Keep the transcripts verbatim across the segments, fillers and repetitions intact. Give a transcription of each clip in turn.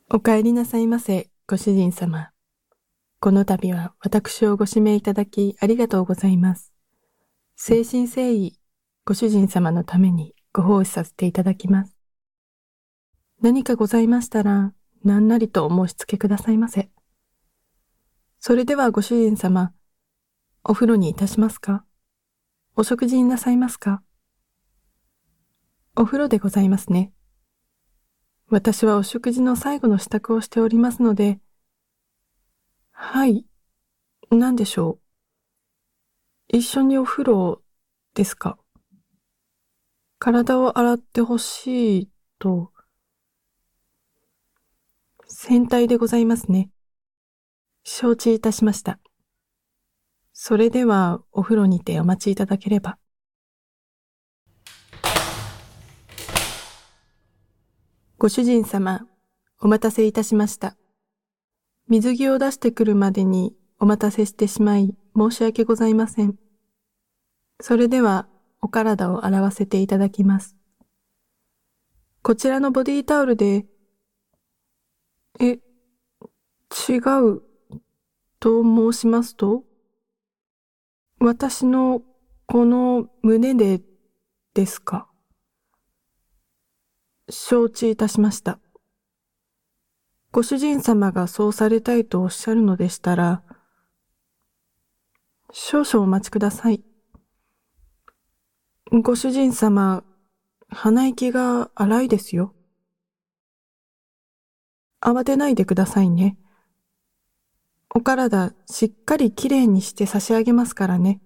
お帰りなさいませ、ご主人様。この度は私をご指名いただきありがとうございます。誠心誠意、ご主人様のためにご奉仕させていただきます。何かございましたら、何なりとお申し付けくださいませ。それではご主人様、お風呂にいたしますか？お食事になさいますか？お風呂でございますね。私はお食事の最後の支度をしておりますので、はい、何でしょう。一緒にお風呂ですか？体を洗ってほしいと、洗体でございますね。承知いたしました。それではお風呂にてお待ちいただければ。ご主人様、お待たせいたしました。水着を出してくるまでにお待たせしてしまい申し訳ございません。それではお体を洗わせていただきます。こちらのボディタオルで、え、違うと申しますと、私のこの胸でですか？承知いたしました。ご主人様がそうされたいとおっしゃるのでしたら、少々お待ちください。ご主人様、鼻息が荒いですよ。慌てないでくださいね。お体しっかりきれいにして差し上げますからね。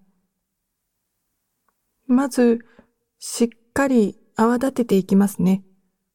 まず、しっかり泡立てていきますね。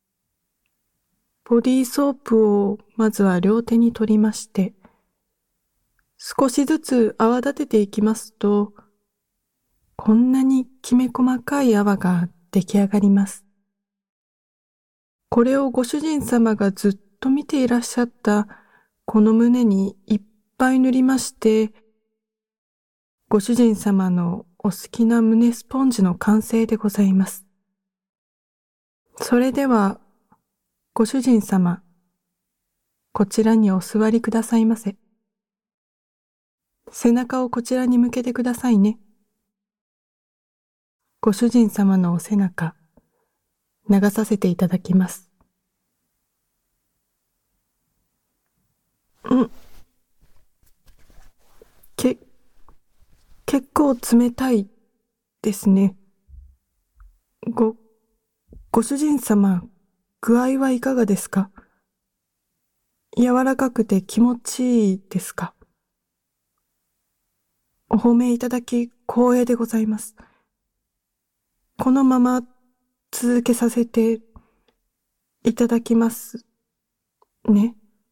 ボディーソープをまずは両手に取りまして、少しずつ泡立てていきますと、こんなにきめ細かい泡が出来上がります。これをご主人様がずっと見ていらっしゃったこの胸にいっぱい塗りまして、ご主人様のお好きな胸スポンジの完成でございます。それでは、ご主人様、こちらにお座りくださいませ。背中をこちらに向けてくださいね。ご主人様のお背中、流させていただきます。ん、け、結構冷たいですね。ご、ご主人様、具合はいかがですか？柔らかくて気持ちいいですか？お褒めいただき光栄でございます。このまま続けさせていただきますね。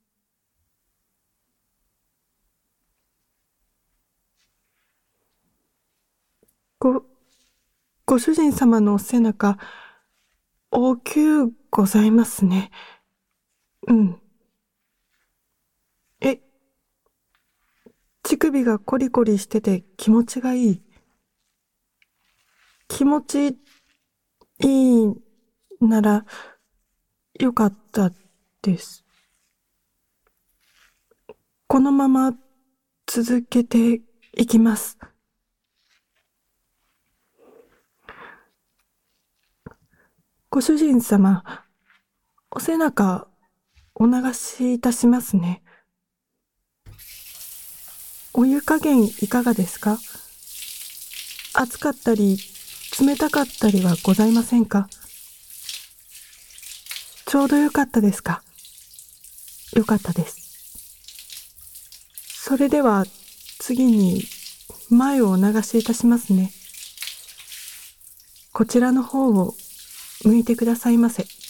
ご、ご主人様のお背中、大きゅうございますね。うん。え、乳首がコリコリしてて気持ちがいい。気持ちいいならよかったです。このまま続けていきます。ご主人様、お背中お流しいたしますね。お湯加減いかがですか？熱かったり冷たかったりはございませんか？ちょうどよかったですか？よかったです。それでは次に前をお流しいたしますね。こちらの方を向いてくださいませ。